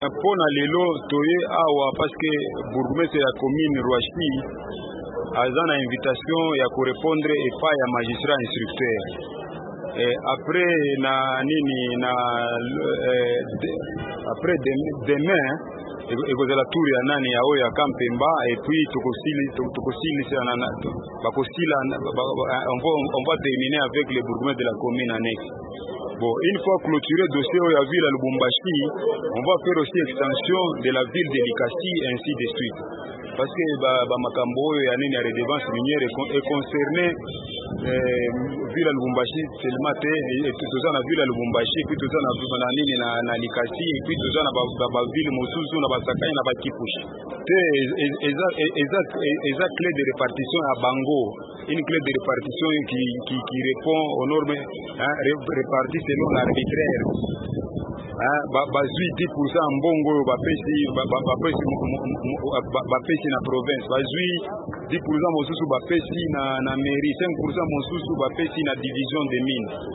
pona lelo toye awa parce que bourgmestre ya commune Rwashi aza na invitation ya korepondre epai ya magistrat instructeur. Après na nini na après demain ekozala tour ya nani ya oyo ya Kampemba et puis tokosili on va terminer avec le bourgmestre de la commune annexe. Bon, une fois clôturé le dossier de la ville à Lubumbashi, on va faire aussi extension de la ville de Likasi et ainsi de suite. Parce que Makambo et Anine à redevance minière est concerné ville à Lubumbashi, seulement et tout ça la ville à Lubumbashi, puis tout ça na Likasi, et puis tout ça na ville Mosusu, na Basakai, na Bakipushi. Eza clé de répartition à Bango, une clé de répartition qui répond aux normes réparties selon l'arbitraire. Bazui 10% mbongo bapesi na province, bazui 10% mosusu bapesi na mairie, 5% mosusu bapesi na division des mines.